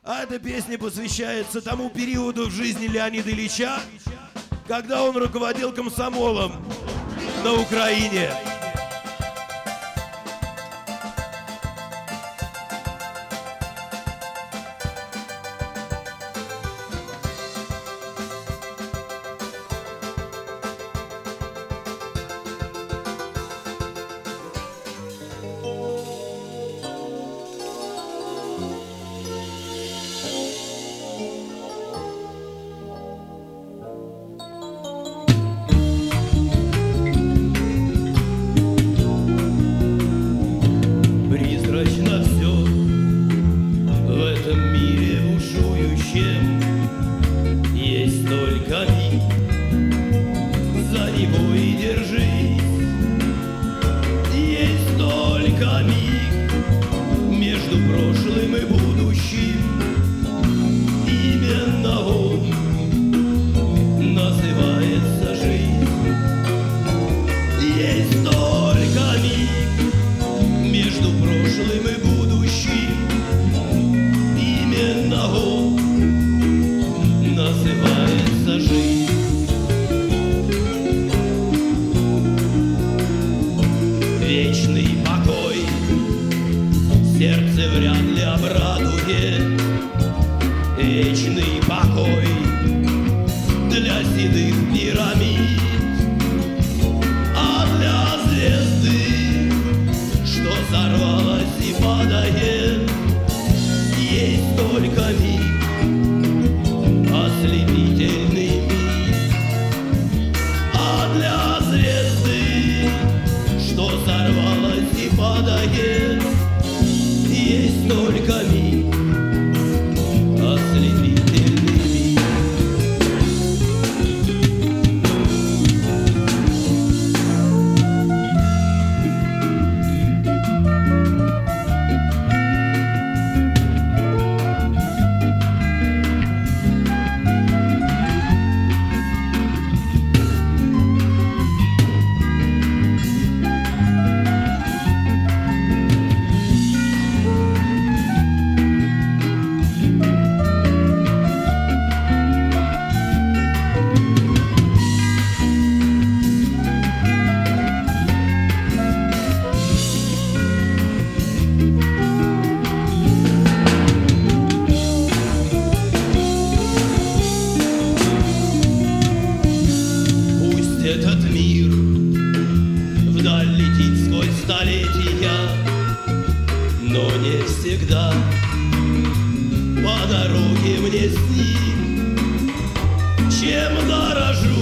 А эта песня посвящается тому периоду в жизни Леонида Ильича, когда он руководил комсомолом на Украине. Есть только миг, за него и держись. Есть только миг между прошлым и будущим. Именно он называется жизнь. Есть только миг между прошлым и будущим. Именно он называется жизнь. Вечный покой сердце вряд ли обрадует. Вечный покой для седых пирамид, а для звезды, что сорвалась и падает, есть только миг, ослепительный миг. А для звезды, что сорвалась и падает, есть только миг, ослепительный миг. Этот мир вдаль летит сквозь столетия, но не всегда по дороге мне с ним. Чем дорожу